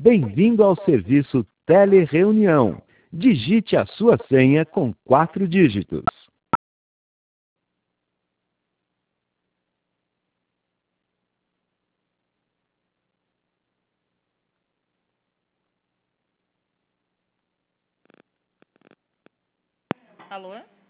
Bem-vindo ao serviço Telereunião. Digite a sua senha com 4 dígitos. Alô?